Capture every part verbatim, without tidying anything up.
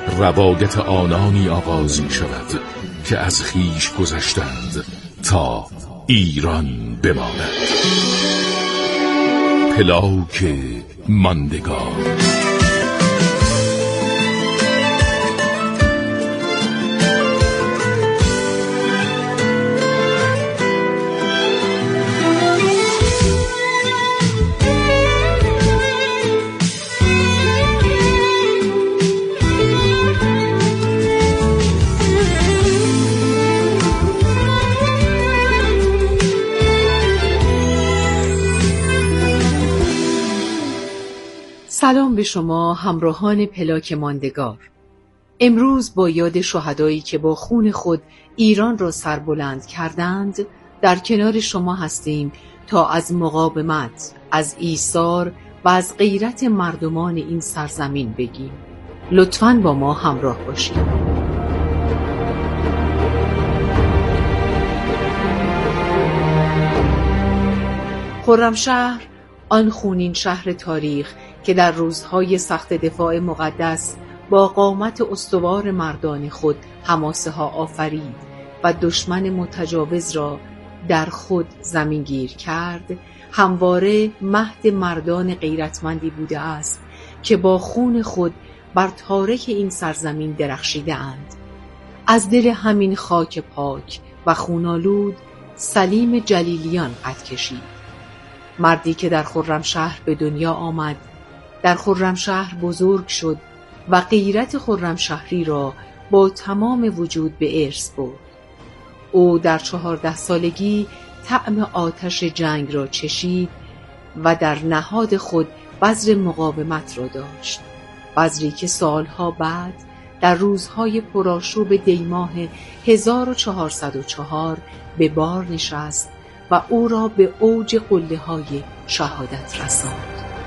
روایت آنانی آغاز می شود که از خویش گذشتند تا ایران بماند. پلاک ماندگار. سلام به شما همراهان پلاک ماندگار. امروز با یاد شهدایی که با خون خود ایران را سربلند کردند در کنار شما هستیم تا از مقاومت، از ایثار و از غیرت مردمان این سرزمین بگیم. لطفاً با ما همراه باشید. خرمشهر، آن خونین شهر تاریخ که در روزهای سخت دفاع مقدس با قامت استوار مردان خود حماسه ها آفرید و دشمن متجاوز را در خود زمینگیر کرد، همواره مهد مردان غیرتمندی بوده است که با خون خود بر تارک این سرزمین درخشیده اند. از دل همین خاک پاک و خونالود سلیم جلیلیان قد کشید. مردی که در خرمشهر به دنیا آمد، در خرمشهر بزرگ شد و غیرت خرمشهری را با تمام وجود به ارث برد. او در چهارده سالگی طعم آتش جنگ را چشید و در نهاد خود بذر مقاومت را داشت. بذری که سالها بعد در روزهای پرآشوب دیماه هزار و چهارصد و چهار به بار نشست و او را به اوج قله‌های شهادت رساند.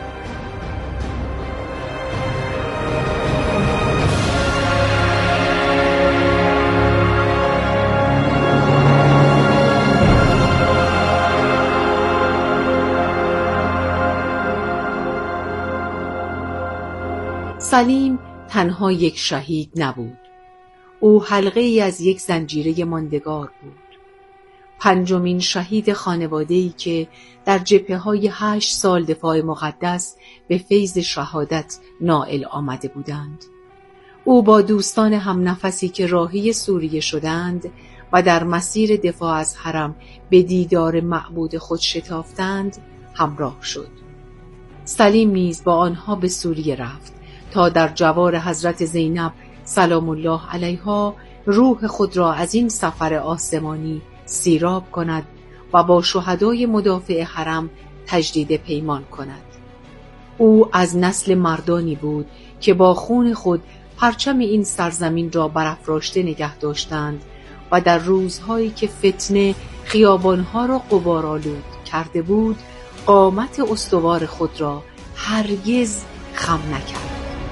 سلیم تنها یک شهید نبود. او حلقه ای از یک زنجیره ماندگار بود. پنجمین شهید خانواده‌ای که در جبهه‌های هشت سال دفاع مقدس به فیض شهادت نائل آمده بودند. او با دوستان هم نفسی که راهی سوریه شدند و در مسیر دفاع از حرم به دیدار معبود خود شتافتند همراه شد. سلیم نیز با آنها به سوریه رفت تا در جوار حضرت زینب سلام الله علیها روح خود را از این سفر آسمانی سیراب کند و با شهدای مدافع حرم تجدید پیمان کند. او از نسل مردانی بود که با خون خود پرچم این سرزمین را برافراشته نگه داشتند و در روزهایی که فتنه خیابانها را غبارآلود کرده بود قامت استوار خود را هرگز خم نکرد.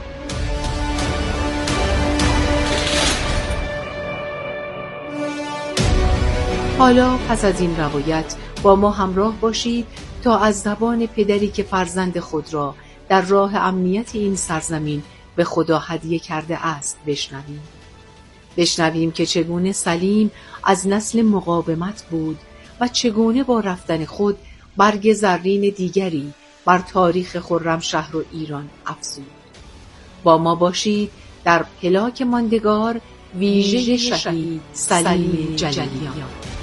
حالا پس از این روایت با ما همراه باشید تا از زبان پدری که فرزند خود را در راه امنیت این سرزمین به خدا هدیه کرده است بشنویم. بشنویم که چگونه سلیم از نسل مقاومت بود و چگونه با رفتن خود برگ زرین دیگری بر تاریخ خرمشهر و ایران افزود. با ما باشید در پلاک ماندگار، ویژه شهید سلیم جلیلیان.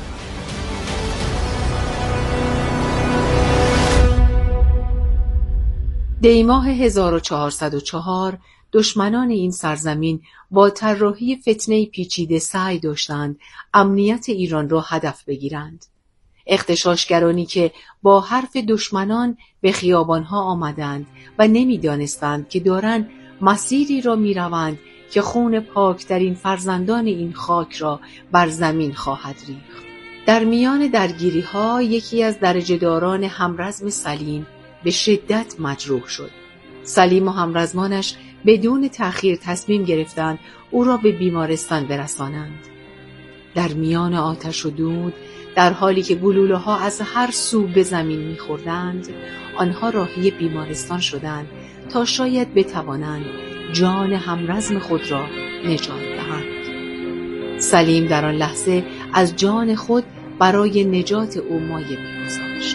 دیماه هزار و چهارصد و چهار دشمنان این سرزمین با طراحی فتنه پیچیده سعی داشتند امنیت ایران را هدف بگیرند. اغتشاشگرانی که با حرف دشمنان به خیابانها آمدند و نمی‌دانستند که دارند مسیری را می‌روند که خون پاکترین فرزندان این خاک را بر زمین خواهد ریخت. در میان درگیری‌ها یکی از درجه‌داران همرزم سلیم به شدت مجروح شد. سلیم و همرزمانش بدون تأخیر تصمیم گرفتند او را به بیمارستان برسانند. در میان آتش و دود، در حالی که گلوله ها از هر سو به زمین می‌خوردند، آنها راهی بیمارستان شدند تا شاید بتوانند جان همرزم خود را نجات دهند. سلیم در آن لحظه از جان خود برای نجات او مایه می‌گذاشت.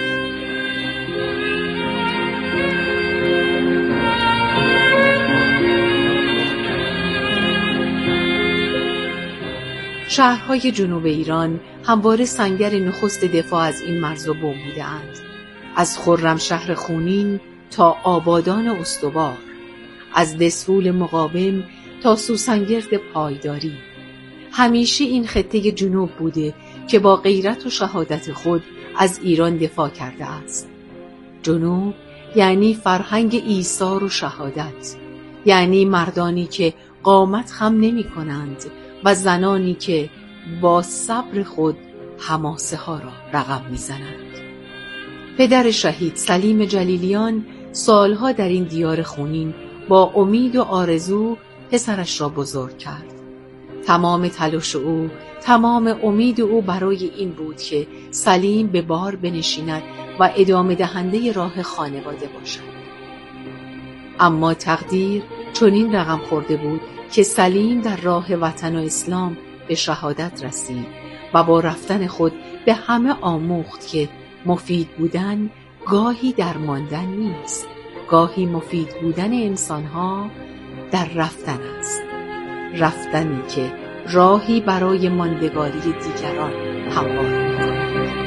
شهرهای جنوب ایران همواره سنگر نخست دفاع از این مرز و بوم بوده‌اند. از خرمشهر خونین تا آبادان استوار، از دسفول مقاوم تا سوسنگرد پایداری. همیشه این خطه جنوب بوده که با غیرت و شهادت خود از ایران دفاع کرده است. جنوب یعنی فرهنگ ایثار و شهادت، یعنی مردانی که قامت خم نمی کنند و زنانی که با صبر خود حماسه ها را رقم می زنند. پدر شهید سلیم جلیلیان سالها در این دیار خونین با امید و آرزو پسرش را بزرگ کرد. تمام تلاش او، تمام امید او برای این بود که سلیم به بار بنشیند و ادامه دهنده راه خانواده باشد. اما تقدیر چنین رقم خورده بود که سلیم در راه وطن و اسلام به شهادت رسید و با رفتن خود به همه آموخت که مفید بودن گاهی درماندن نیست، گاهی مفید بودن انسانها در رفتن است، رفتنی که راهی برای ماندگاری دیگران هموار می‌کند.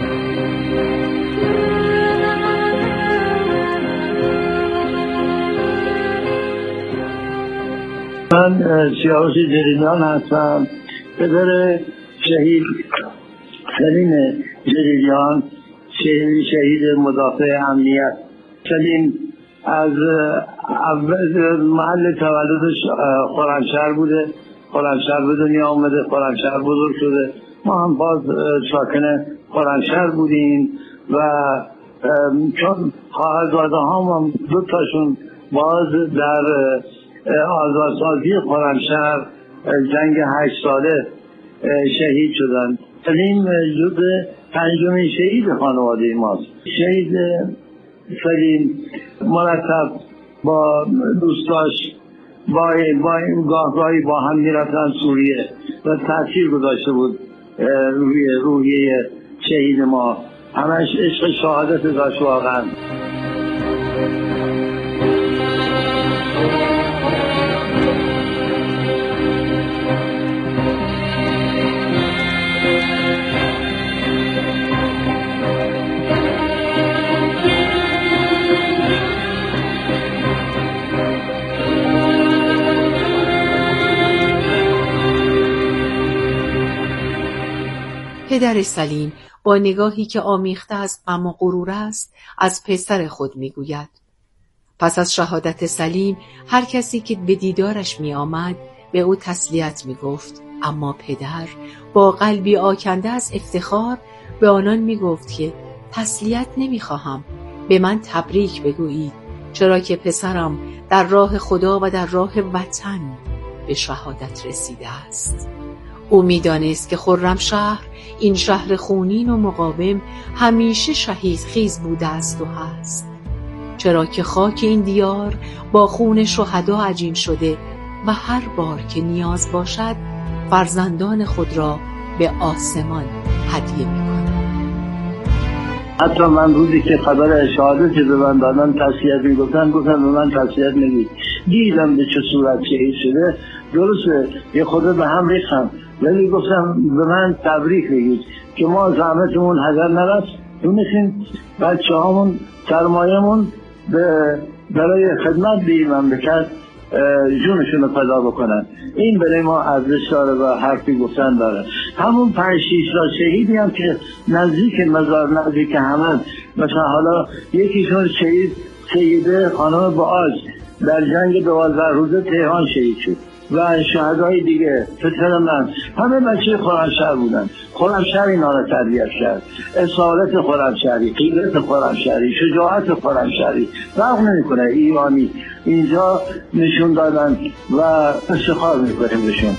من سیاوش جلیلیان هستم، پدر شهید سلیم جلیلیان، شهید مدافع امنیت. سلیم از اول محل تولدش خرمشهر بوده، خرمشهر به دنیا آمده، خرمشهر بزرگ شده. ما هم باز ساکن خرمشهر بودیم و چون خواهرزاده هم دو تاشون باز در آزادسازی خرمشهر جنگ هشت ساله شهید شدن. سلیم جزء پنجمین شهید خانواده ماست. شهید سلیم مرتب با دوستاش با با گاهگاهی با هم میرفتن سوریه و تاثیر گذاشته بود روی روحیه شهید ما. همش عشق شهادت داشت واقعا. پدر سلیم با نگاهی که آمیخته از غم و غرور است از پسر خود میگوید. پس از شهادت سلیم هر کسی که به دیدارش می آمد به او تسلیت می گفت، اما پدر با قلبی آکنده از افتخار به آنان می گفت که تسلیت نمی خواهم، به من تبریک بگویید، چرا که پسرم در راه خدا و در راه وطن به شهادت رسیده است. او می‌دانست که خرمشهر، این شهر خونین و مقاوم، همیشه شهید خیز بوده است و هست، چرا که خاک این دیار با خون شهدا عجین شده و هر بار که نیاز باشد فرزندان خود را به آسمان هدیه می‌کند. حتی من روزی که خبر شهادت به من دادن تسلیت میگفتن، گفتن به من تسلیت نگید، دیدم به چه صورت شهید شده، درسته یه خود به هم ریختم، ولی گفتم به من تبریک بگید که ما زحمتمون هدر نرفت، می‌خوایم بچه هامون سرمایه‌مون برای خدمت به این مملکت جونشون رو فدا بکنن. این برای ما ارزش داره و حرفی گفتن داره. همون پنج شیش تا شهیدی هم که نزدیک مزار نزدیک همه، مثلا حالا یکیشون شهید سیده خانم باج در جنگ دوازده روزه تهران شهید شد و شهدای دیگه پسر من همه بچه خرمشهر بودن. خرمشهر اینا رو تربیت کرد، اصالت خرمشهری، غیرت خرمشهری، شجاعت خرمشهری فرق نمیکنه، ایرانی اینجا نشون دادن و افتخار میکنیم بهشون.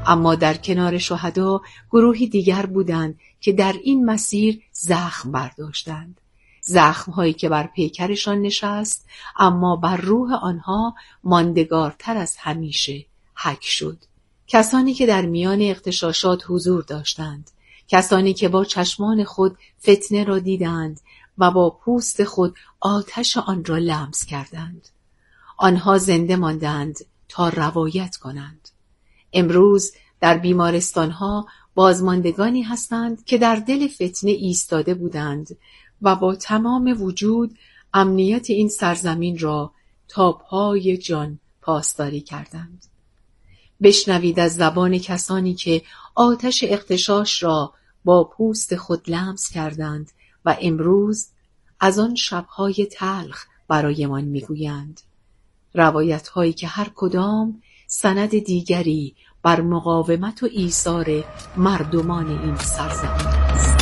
اما در کنار شهدا گروهی دیگر بودند که در این مسیر زخم برداشتند. زخم‌هایی که بر پیکرشان نشست، اما بر روح آنها ماندگارتر از همیشه حک شد. کسانی که در میان اغتشاشات حضور داشتند، کسانی که با چشمان خود فتنه را دیدند و با پوست خود آتش آن را لمس کردند. آنها زنده ماندند تا روایت کنند. امروز در بیمارستانها بازماندگانی هستند که در دل فتنه ایستاده بودند و با تمام وجود امنیت این سرزمین را تا پای جان پاسداری کردند. بشنوید از زبان کسانی که آتش اغتشاش را با پوست خود لمس کردند و امروز از آن شب‌های تلخ برایمان می‌گویند. روایت‌هایی که هر کدام سند دیگری بر مقاومت و ایثار مردمان این سرزمین است.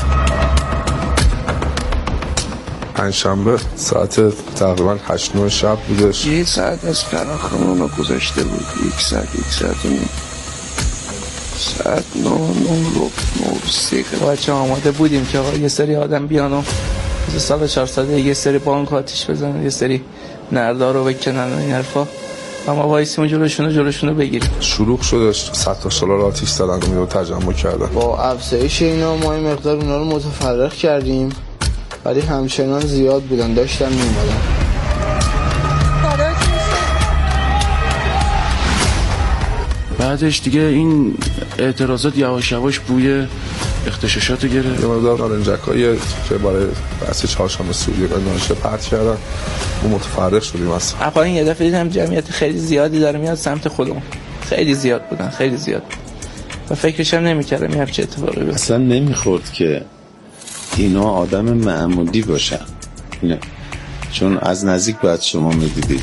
پنجشنبه ساعت تقریبا هشت نه شب بودش. یک ساعت از فراخمون رو گذاشته بود. یک ساعت یک ساعت و نیم ساعت نه نه رو نه سیخه بچه آماده بودیم که یه سری آدم بیان و سال چهارصد یه سری بانک آتیش بزنن، یه سری نردار رو بکنن و این حرفا، اما وایسیم جلوشونو جلوشونو بگیریم. شروع شدش صد تا سولار آتیش زدن و تجمع کردن. با افزایش اینا ما این مقدار اونا رو متفرق کردیم، ولی همچنان زیاد بودن، داشتن میومدن. بعدش دیگه این اعتراضات یواش یواش بوی اغتشاشاتو گرفت. یه مقدار نارنجکایی که برای بحث چهارشنبه سوریه و نانشه پرت کردن و متفرق شدیم. اصلا اپا این یه دفعه دیدم جمعیت خیلی زیادی داره میاد سمت خودمون. خیلی زیاد بودن، خیلی زیاد. و فکرش هم نمی‌کردم این چه اتفاقی بیفته. اصلا نمیخورد که اینا آدم معمولی باشن، نه. چون از نزدیک باید شما میدیدید.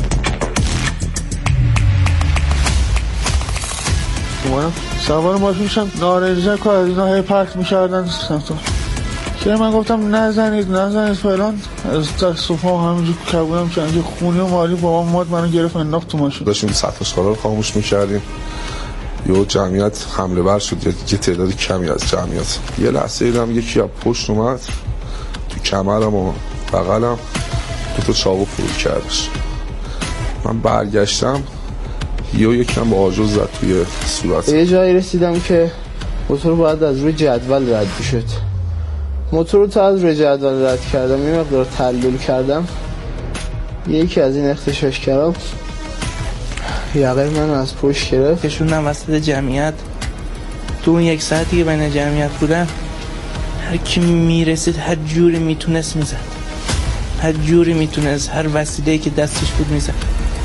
اومدم سوار ماشین شدم، نارنجک و از اینا هی پرت میکردن سمتون که من گفتم نزنید نزنید فلان. از دست و پا همینجور کبودم که اینجا خونی و مالی بابام ماد منو گرفت انداخت تو ماشین. داشتیم سطح سخارا رو خاموش میکردیم، یه جمعیت حمله ور شد، یه تعداد کمی از جمعیت. یه لحظه دیدم یکی از پشت اومد تو کمرم و بغلم دو تا چاقو فرو کردش. من برگشتم یه یکم با آجر زد توی صورت. یه جایی رسیدم که موتور باید از روی جدول رد بشد. موتور رو تا از روی جدول رد کردم، یه مقدار تعلل کردم، یکی از این اغتشاش کردم یقه منو از پشت گرفت، کشوندم وسط جمعیت. تو اون یک ساعتی که بین جمعیت بودم هر کی میرسید هر جوری میتونست میزد، هر جوری میتونست، هر وسیله‌ای که دستش بود میزد.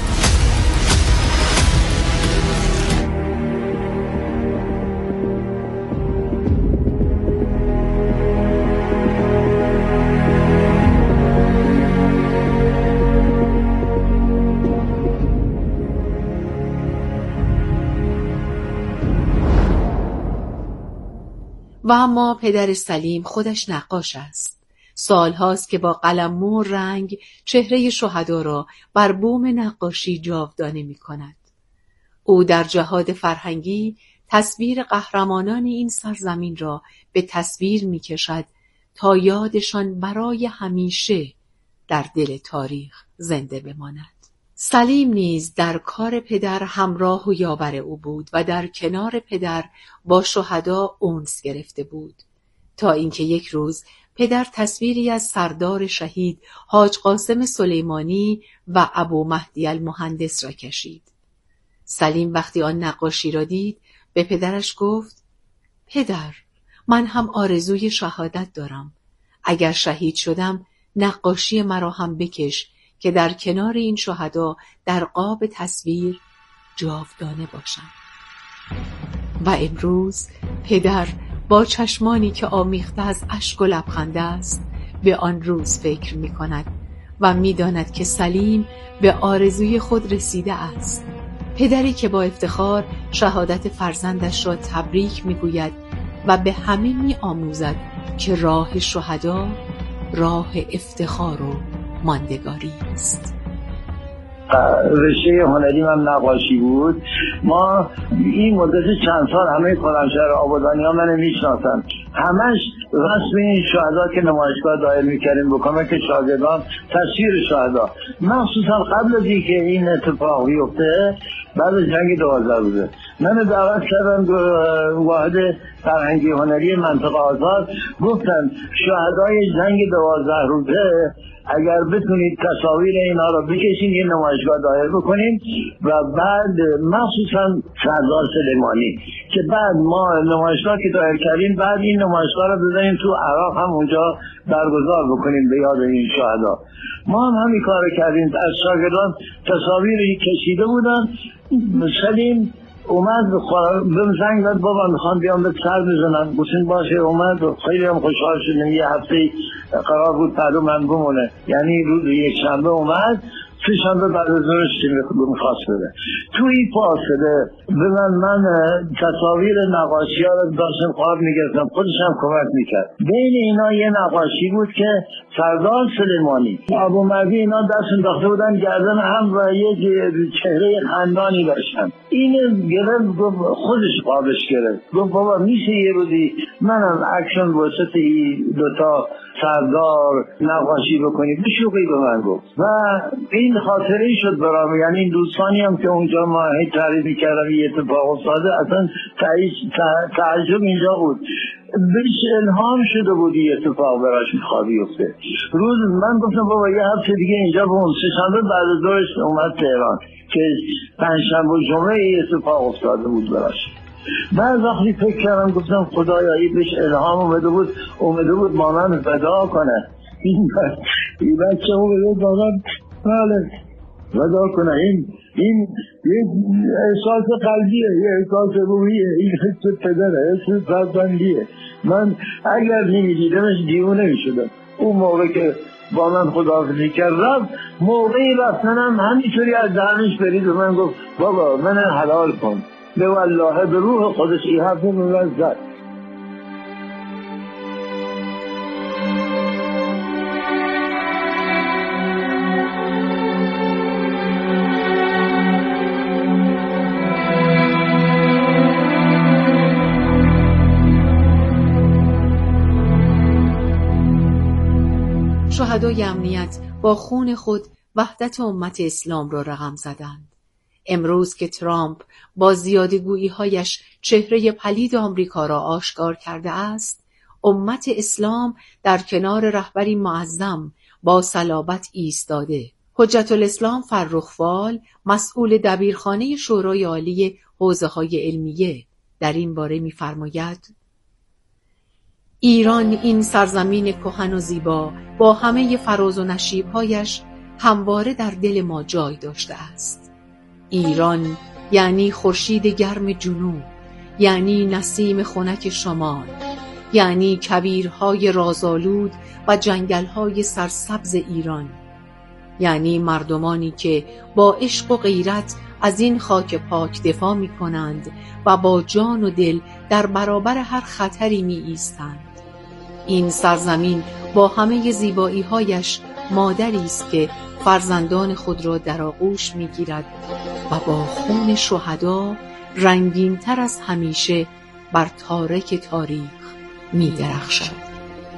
و اما پدر سلیم خودش نقاش است. سالهاست که با قلم و رنگ چهره شهدا را بر بوم نقاشی جاودانه می کند. او در جهاد فرهنگی تصویر قهرمانان این سرزمین را به تصویر می کشد تا یادشان برای همیشه در دل تاریخ زنده بماند. سلیم نیز در کار پدر همراه و یاور او بود و در کنار پدر با شهدا انس گرفته بود، تا اینکه یک روز پدر تصویری از سردار شهید حاج قاسم سلیمانی و ابو مهدی المهندس را کشید. سلیم وقتی آن نقاشی را دید به پدرش گفت: پدر، من هم آرزوی شهادت دارم. اگر شهید شدم نقاشی مرا هم بکش که در کنار این شهدا در قاب تصویر جاودانه باشم. و امروز پدر با چشمانی که آمیخته از اشک و لبخند است به آن روز فکر می کند و می داند که سلیم به آرزوی خود رسیده است. پدری که با افتخار شهادت فرزندش را تبریک می گوید و به همه می آموزد که راه شهدا راه افتخار و ماندگاری است. رشته هنری من نقاشی بود. ما این مدت چند سال همه خرمشهر آبادانی ها من میشناسن، همش رسم این شهدا که نمایشگاه دایر میکردیم با کمک شاگردان تصویر شهدا، مخصوصا قبل از اینکه این اتفاق بیفته بعد از جنگ دوازده روزه من دعوت کردم واحد فرهنگی هنری منطقه آزاد، گفتن شهدای جنگ دوازده روزه اگر بتونید تصاویر اینا رو بکشین یه نمایشگاه دایر بکنیم و بعد مخصوصا سردار سلیمانی که بعد ما نمایشگاه که دایر کردیم بعد این نمایشگاه رو بزنیم تو عراق هم اونجا برگزار بکنیم به یاد این شهدا. ما هم همین کار کردیم، از شاگردان تصاویری کشیده بودن. سلیم اومد بهم زنگ زد بابا میخوام بیام به سر بزنم، گفتیم باشه. اومد و خیلی هم خوشحال شدیم. یه هفته قرار بود پدو من بمونه، یعنی روز یک شنبه اومد، سه شنبه بعد از ظهرش میخواست بده. توی فاصله به من من تصاویر نقاشی ها رو داشتم خواب میگرفتم، خودش هم کمک میکرد. بین اینا یه نقاشی بود که سردار سلیمانی ابو مهدی اینا دست انداخته بودن گردن هم و یک چهره خندانی داشتن. این گرفت گفت خودش خوابش گرفت، گفت بابا میشه یه روزی منم اکشن واسط دوتا سردار نقاشی بکنی؟ بشوقی به من گفت و این خاطره شد برام. یعنی این دوستانی هم که اونجا ما هی تعریف میکردم یه اتفاق افتاده، اصلا تعجب اینجا بود، بهش الهام شده بود یه اتفاق براش میخواد بیفته. روز من گفتم بابا یه هفته دیگه اینجا بمون. سه شنبه بعد از ظهرش اومد تهران که پنجشنبه و جمعه یه اتفاق افتاده بود براش. بعد وقتی فکر کردم گفتم خدایا این بهش الهام اومده بود اومده بود با من ودا کنه، این بچه اومده بود با من بله ودا کنه. این این یک احساس قلبیه، یه احساس روحیه، این حس پدره، حس فرزندیه. من اگر نمیدیدمش دیوونه میشدم. اون موقع که با من خداحافظی کرد رفت، موقعی رفتنم همینطوری از دهنش برید و من گفت بابا من حلال کن به والله به روح خودش ای حرف منزد. شهدای امنیت با خون خود وحدت امت اسلام را رقم زدند. امروز که ترامپ با زیادگویی‌هایش چهره پلید آمریکا را آشکار کرده است، امت اسلام در کنار رهبری معظم با صلابت ایستاده. حجت الاسلام فرخ‌فال، مسئول دبیرخانه شورای عالی حوزه‌های علمیه، در این باره می‌فرماید: ایران، این سرزمین کهن و زیبا با همه فراز و نشیب‌هایش، همواره در دل ما جای داشته است. ایران یعنی خورشید گرم جنوب، یعنی نسیم خنک شمال، یعنی کویرهای رازآلود و جنگل‌های سرسبز ایران، یعنی مردمانی که با عشق و غیرت از این خاک پاک دفاع می‌کنند و با جان و دل در برابر هر خطری می‌ایستند. این سرزمین با همه زیبایی‌هایش مادری است که فرزندان خود را در آغوش می‌گیرد و با خون شهدا رنگین‌تر از همیشه بر تارک تاریخ می‌درخشد.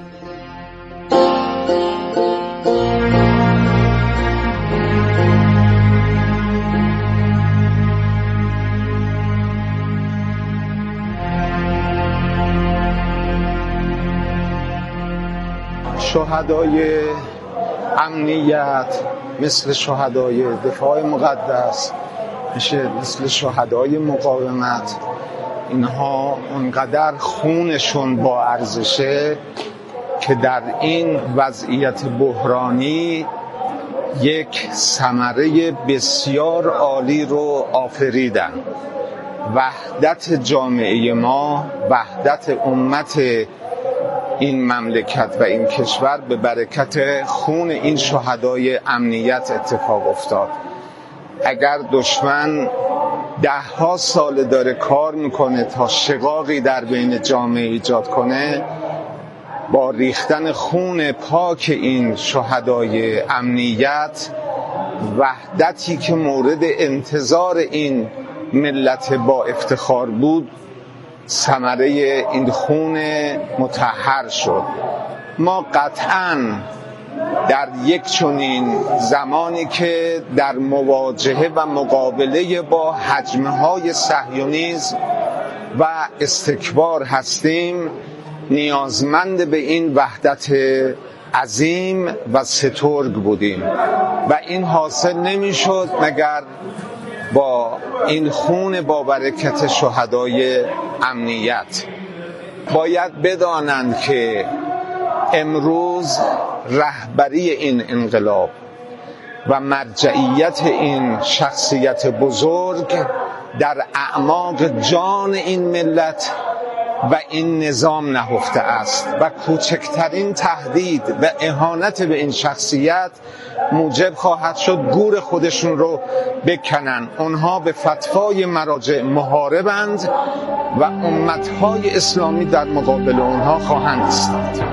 شهدای امنیت مثل شهدای دفاع مقدس، مثل شهدای مقاومت، اینها اونقدر خونشون با ارزشه که در این وضعیت بحرانی یک ثمره بسیار عالی رو آفریدن. وحدت جامعه ما، وحدت امت این مملکت و این کشور به برکت خون این شهدای امنیت اتفاق افتاد. اگر دشمن ده ها سال داره کار میکنه تا شقاقی در بین جامعه ایجاد کنه، با ریختن خون پاک این شهدای امنیت وحدتی که مورد انتظار این ملت با افتخار بود ثمره این خون مطهر شد. ما قطعاً در یک چنین زمانی که در مواجهه و مقابله با حجمهای صهیونیسم و استکبار هستیم، نیازمند به این وحدت عظیم و سترگ بودیم و این حاصل نمی‌شد مگر با این خون با برکت شهدای امنیت. باید بدانند که امروز رهبری این انقلاب و مرجعیت این شخصیت بزرگ در اعماق جان این ملت و این نظام نهفته است و کوچکترین تهدید و اهانت به این شخصیت موجب خواهد شد گور خودشون رو بکنن. اونها به فتوای مراجع محاربند و امتهای اسلامی در مقابل اونها خواهند ایستاد.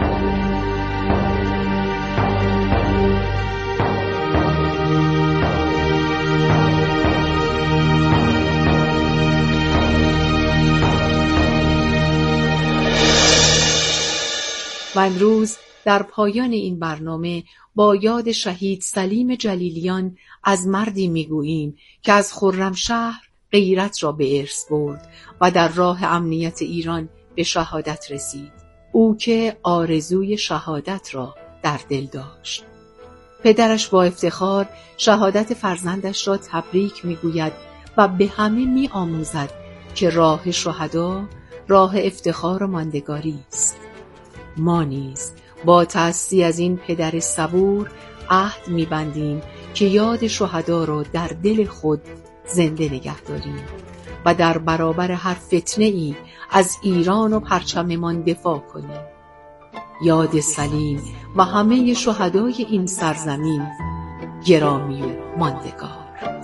و امروز در پایان این برنامه با یاد شهید سلیم جلیلیان از مردی میگوییم که از خرمشهر غیرت را به ارث برد و در راه امنیت ایران به شهادت رسید. او که آرزوی شهادت را در دل داشت. پدرش با افتخار شهادت فرزندش را تبریک میگوید و به همه میآموزد که راه شهدا راه افتخار و ماندگاری است. ما نیز با تأسی از این پدر صبور عهد می‌بندیم که یاد شهدا را در دل خود زنده نگه داریم و در برابر هر فتنه‌ای از ایران و پرچممان دفاع کنیم. یاد سلیم و همه شهدای این سرزمین گرامی و ماندگار.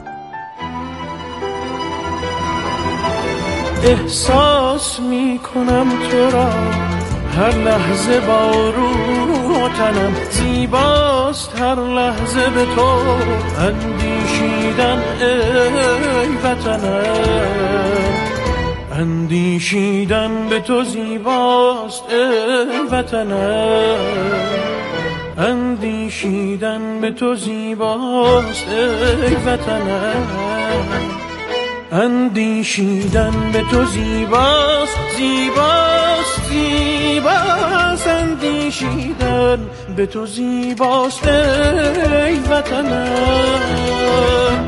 احساس می‌کنم تو را هر لحظه با روح تنم، زیباست هر لحظه به تو اندیشیدن ای وطنم، اندیشیدن به تو زیباست ای وطنم، اندیشیدن به تو زیباست ای وطنم، اندیشیدن به تو زیباست زیباست زیباست، اندیشیدن به تو زیباست ای وطنم.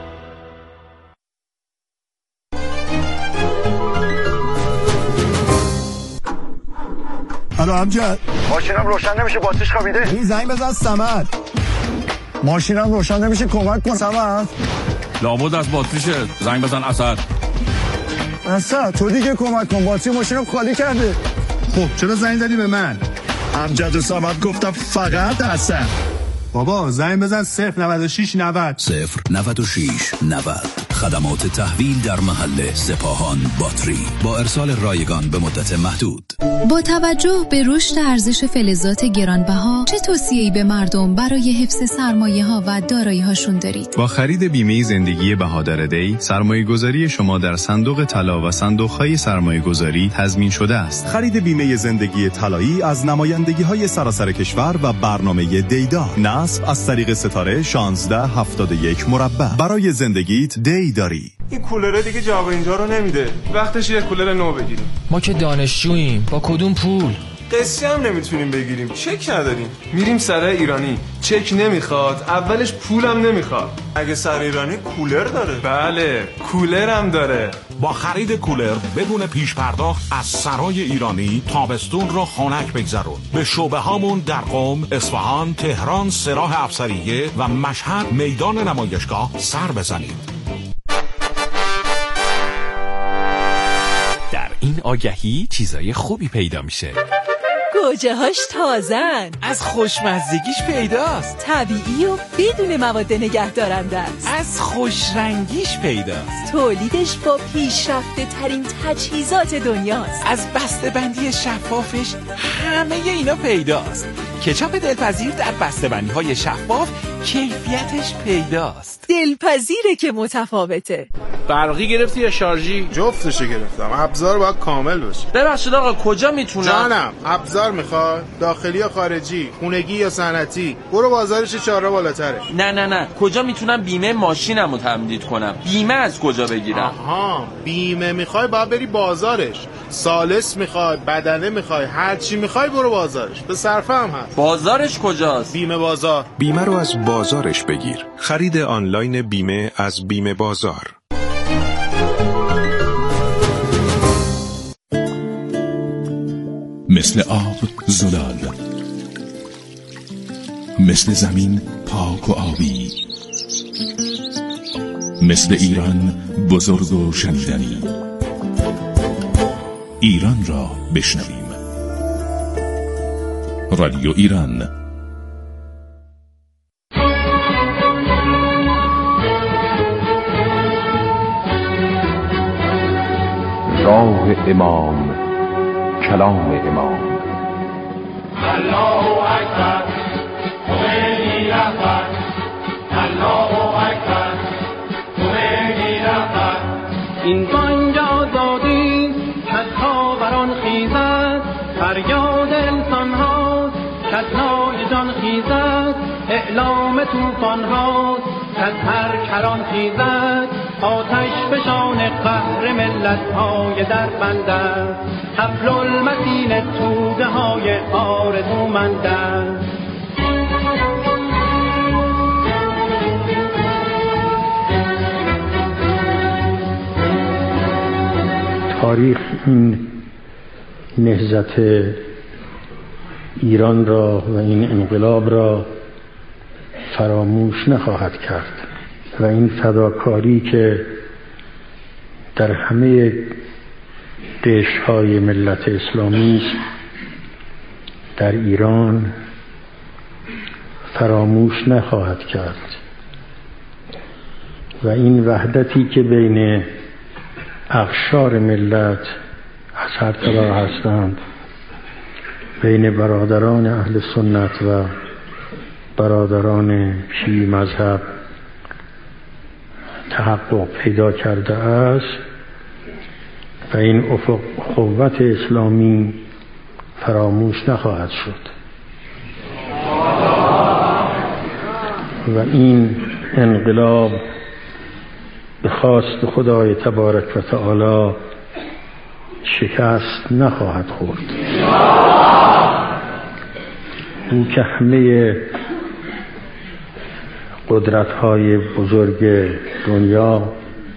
الو امجد، ماشینم روشن نمیشه، باتریش خوابیده. این زنگ بزن صمد. ماشینم روشن نمیشه، کمک کن صمد. لابد از باتریشه، زنگ بزن اسد. اسد تو دیگه کمک کن، باتری ماشینم خالی کرده. خب چرا زنگ زدی به من؟ امجد و صمد گفتم فقط اسد. بابا زنگ بزن صفر نود و شش نود صفر نود و شش نود. خدمات تحویل در محل سپاهان باتری با ارسال رایگان به مدت محدود. با توجه به رشد ارزش فلزات گرانبها چه توصیه‌ای به مردم برای حفظ سرمایه‌ها و دارایی‌هاشون دارید؟ با خرید بیمه زندگی بهادر دی، سرمایه‌گذاری شما در صندوق طلا و صندوق‌های سرمایه‌گذاری تضمین شده است. خرید بیمه زندگی طلایی از نمایندگی‌های سراسر کشور و برنامه دیدا، نصب از طریق ستاره شانزده هفتاد و یک مربع. برای زندگیت دی داری. این کولره دیگه جواب اینجا رو نمیده. وقتش یه کولر نو بگیریم. ما که دانشجوییم، با کدوم پول؟ قسطی هم نمیتونیم بگیریم، چک نداریم. میریم سر ایرانی، چک نمیخواد، اولش پولم نمیخواد. اگه سر ایرانی کولر داره؟ بله، کولر هم داره. با خرید کولر بدون پیش پرداخت از سرای ایرانی تابستون رو خنک بگذرون. به شعبه هامون در قم، اصفهان، تهران، سراح افسریه و مشهد میدان نمایشگاه سر بزنید. در این آگهی چیزای خوبی پیدا میشه. گوجه‌هاش تازه‌ن، از خوشمزگیش پیداست، طبیعی و بدون مواد نگهدارنده است، از خوشرنگیش پیداست، تولیدش با پیشرفته ترین تجهیزات دنیاست، از بسته‌بندی شفافش همه اینا پیداست. کچاپ دلپذیر در بسته‌بندی‌های شفاف کیفیتش پیداست. دلپذیره که متفاوته. برقی گرفتی یا شارژی؟ جفتشو گرفتم. ابزار باید کامل باشه. ببخشید آقا کجا میتونم؟ جانم، ابزار میخواد؟ داخلی یا خارجی؟ خونگی یا صنعتی؟ برو بازارش چهار راه بالاتره. نه نه نه، کجا میتونم بیمه ماشینمو تمدید کنم؟ بیمه از کجا بگیرم؟ آها، بیمه میخوای باید بری بازارش. سالس میخوای، بدنه میخوای، هر چی میخوای برو بازارش. به صرفه هم هست. بازارش کجاست؟ بیمه بازار. بیمه رو از بازارش بگیر. خرید آنلاین بیمه از بیمه بازار. مثل آب زلال، مثل زمین پاک و آبی، مثل ایران بزرگ و شنیدنی. ایران را بشنویم. رادیو ایران. راه امام، کلام امام. الله اکبر، خمینی رهبر. الله اکبر، خمینی رهبر. این بانگ آزادی کز خاوران خیزد، فریاد انسان هاست کز نای جان خیزد، اعلام طوفان هاست کز هر کران خیزد، آتش فشان قهر ملت های در بنده، حبل المتین توده های آرزومنده. تاریخ این نهضت ایران را و این انقلاب را فراموش نخواهد کرد و این فداکاری که در همه قشرهای ملت اسلامی است در ایران فراموش نخواهد کرد و این وحدتی که بین اقشار ملت از هر طرف هستند، بین برادران اهل سنت و برادران شیعی مذهب تحقق پیدا کرده است و این افق قوت اسلامی فراموش نخواهد شد و این انقلاب به خواست خدای تبارک و تعالی شکست نخواهد خورد. او که همه قدرت‌های بزرگ دنیا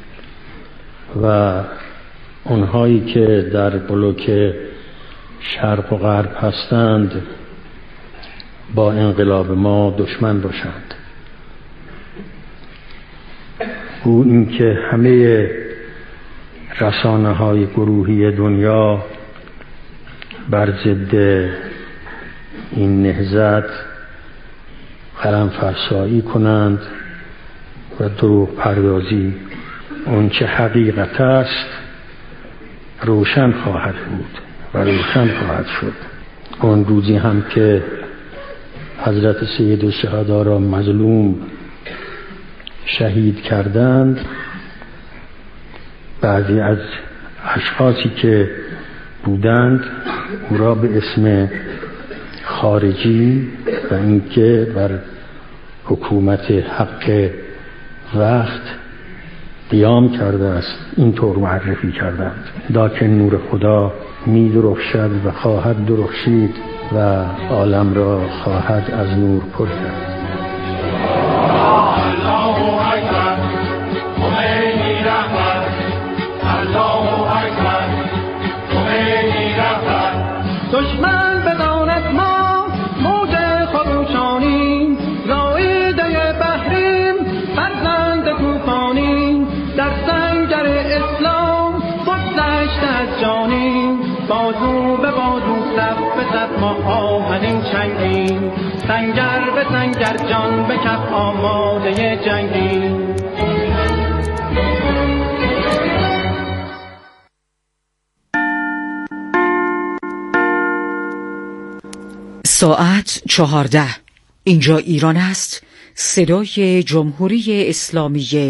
و اونهایی که در بلوک شرق و غرب هستند با انقلاب ما دشمن باشند. او این که همه رسانه‌های گروهی دنیا بر ضد این نهضت قلم فرسایی کنند و دروغ پردازی، اون چه حقیقت است روشن خواهد بود و روشن خواهد شد. اون روزی هم که حضرت سید الشهدا را مظلوم شهید کردند، بعضی از اشخاصی که بودند او را به اسم خارجی و اینکه بر حکومت حق وقت قیام کرده است اینطور معرفی کردند. لکن نور خدا می درخشد و خواهد درخشید و عالم را خواهد از نور پر کرد. دشمن بداند ما موج خروشانیم، زایده بحریم فرزند طوفانیم، در سنگر اسلام بگذشته از جانیم، بازو به بازو صف به صف ما آهنین چنگیم، سنگر به سنگر جان به کف آماده جنگیم. ساعت چهارده. اینجا ایران است. صدای جمهوری اسلامی